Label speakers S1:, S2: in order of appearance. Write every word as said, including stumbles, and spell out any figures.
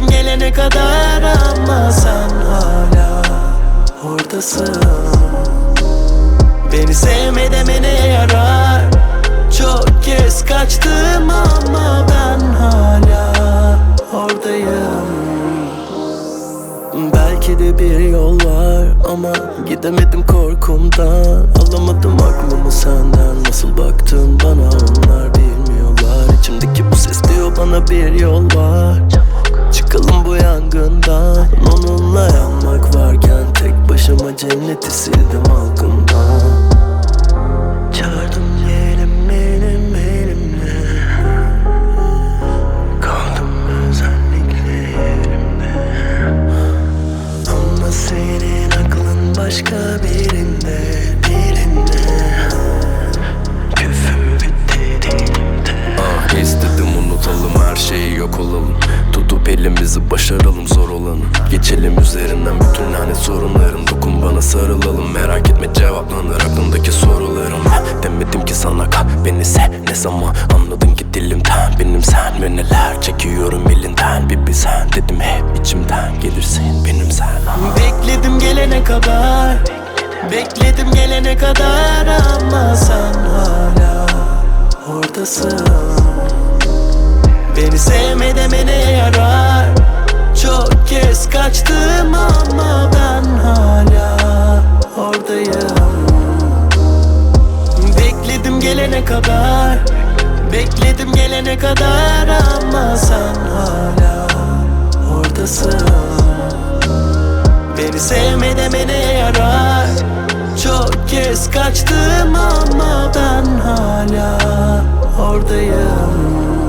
S1: Bekledim gelene kadar ama sen hala oradasın. Beni sevme demene yarar. Çok kez kaçtım ama ben hala oradayım. Belki de bir yol var ama gidemedim korkumdan. Alamadım aklımı senden. Nasıl baktın bana onlar bilmiyorlar. İçimdeki bu ses diyor bana bir yol var. Çıkalım bu yangından. Onunla yanmak varken tek başıma cenneti sildim halkımdan. Çağırdım yerim benim elimde. Kaldım özellikle yerimde. Ama senin aklın başka birinde, birinde. Küfür bitti dilimde.
S2: Ah, istedim unutalım her şeyi, yok olalım. Tutup elimizi başaralım zor olanı. Geçelim üzerinden bütün lanet sorunların. Dokun bana sarılalım, merak etme cevaplanır aklımdaki sorularım. Demedim ki sana kal beni sev, ne zaman anladın ki dilimden benim sen. Ve neler çekiyorum elinden bir bilsen. Dedim hep içimden gelirsin benim sen.
S1: Bekledim gelene kadar, bekledim gelene kadar ama sen hala oradasın. Beni sevme demene yarar. Çok kez kaçtım ama ben hala oradayım. Bekledim gelene kadar, bekledim gelene kadar ama sen hala oradasın. Beni sevme demene yarar. Çok kez kaçtım ama ben hala oradayım.